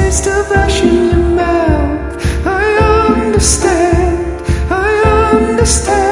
taste of ash in your mouth. I understand, I understand.